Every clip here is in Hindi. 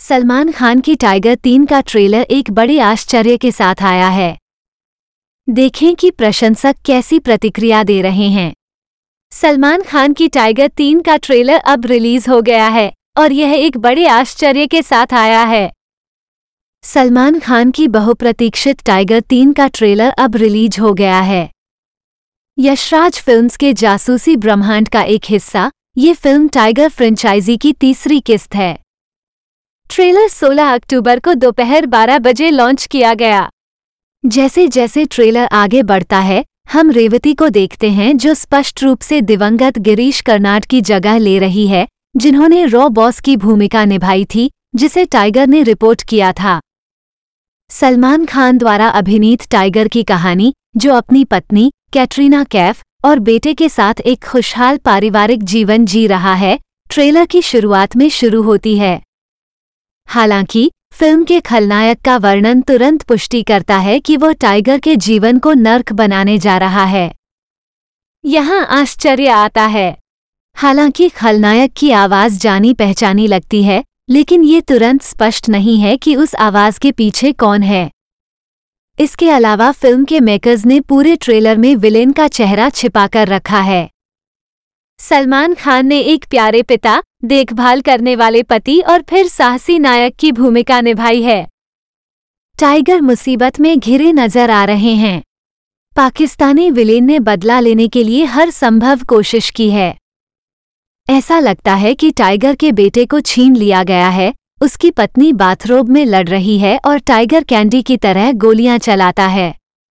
सलमान खान की टाइगर 3 का ट्रेलर एक बड़े आश्चर्य के साथ आया है। देखें कि प्रशंसक कैसी प्रतिक्रिया दे रहे हैं। सलमान खान की टाइगर 3 का ट्रेलर अब रिलीज हो गया है और यह एक बड़े आश्चर्य के साथ आया है। सलमान खान की बहुप्रतीक्षित टाइगर 3 का ट्रेलर अब रिलीज हो गया है। यशराज फिल्म्स के जासूसी ब्रह्मांड का एक हिस्सा, ये फिल्म टाइगर फ्रेंचाइजी की तीसरी किस्त है। ट्रेलर 16 अक्टूबर को दोपहर 12 बजे लॉन्च किया गया। जैसे जैसे ट्रेलर आगे बढ़ता है, हम रेवती को देखते हैं जो स्पष्ट रूप से दिवंगत गिरीश कर्नाड की जगह ले रही है, जिन्होंने रॉ बॉस की भूमिका निभाई थी, जिसे टाइगर ने रिपोर्ट किया था। सलमान खान द्वारा अभिनीत टाइगर की कहानी, जो अपनी पत्नी कैटरीना कैफ और बेटे के साथ एक खुशहाल पारिवारिक जीवन जी रहा है, ट्रेलर की शुरुआत में शुरू होती है। हालांकि फिल्म के खलनायक का वर्णन तुरंत पुष्टि करता है कि वह टाइगर के जीवन को नर्क बनाने जा रहा है। यहाँ आश्चर्य आता है। हालांकि खलनायक की आवाज जानी पहचानी लगती है, लेकिन ये तुरंत स्पष्ट नहीं है कि उस आवाज के पीछे कौन है। इसके अलावा फिल्म के मेकर्स ने पूरे ट्रेलर में विलेन का चेहरा छिपाकर रखा है। सलमान खान ने एक प्यारे पिता, देखभाल करने वाले पति और फिर साहसी नायक की भूमिका निभाई है। टाइगर मुसीबत में घिरे नजर आ रहे हैं। पाकिस्तानी विलेन ने बदला लेने के लिए हर संभव कोशिश की है। ऐसा लगता है कि टाइगर के बेटे को छीन लिया गया है, उसकी पत्नी बाथरोब में लड़ रही है और टाइगर कैंडी की तरह गोलियां चलाता है।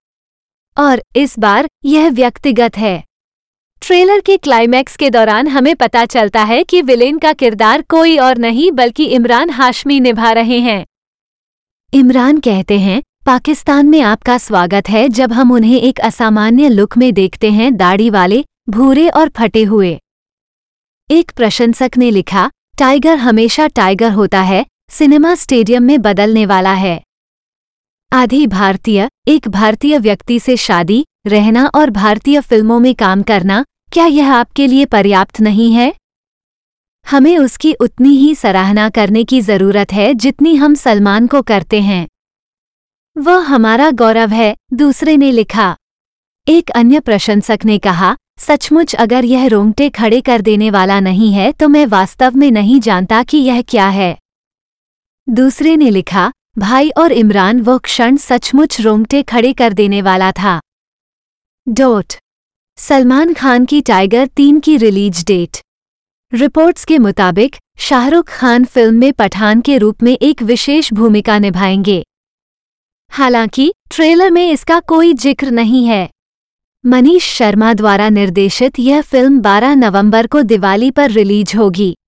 और इस बार यह व्यक्तिगत है। ट्रेलर के क्लाइमैक्स के दौरान हमें पता चलता है कि विलेन का किरदार कोई और नहीं बल्कि इमरान हाशमी निभा रहे हैं। इमरान कहते हैं, पाकिस्तान में आपका स्वागत है, जब हम उन्हें एक असामान्य लुक में देखते हैं, दाढ़ी वाले, भूरे और फटे हुए। एक प्रशंसक ने लिखा, टाइगर हमेशा टाइगर होता है, सिनेमा स्टेडियम में बदलने वाला है। आधी भारतीय, एक भारतीय व्यक्ति से शादी, रहना और भारतीय फिल्मों में काम करना, क्या यह आपके लिए पर्याप्त नहीं है? हमें उसकी उतनी ही सराहना करने की जरूरत है जितनी हम सलमान को करते हैं। वह हमारा गौरव है, दूसरे ने लिखा। एक अन्य प्रशंसक ने कहा, सचमुच अगर यह रोंगटे खड़े कर देने वाला नहीं है तो मैं वास्तव में नहीं जानता कि यह क्या है। दूसरे ने लिखा, भाई और इमरान, वह क्षण सचमुच रोंगटे खड़े कर देने वाला था। सलमान खान की टाइगर 3 की रिलीज डेट। रिपोर्ट्स के मुताबिक शाहरुख खान फिल्म में पठान के रूप में एक विशेष भूमिका निभाएंगे। हालांकि ट्रेलर में इसका कोई जिक्र नहीं है। मनीष शर्मा द्वारा निर्देशित यह फिल्म 12 नवंबर को दिवाली पर रिलीज होगी।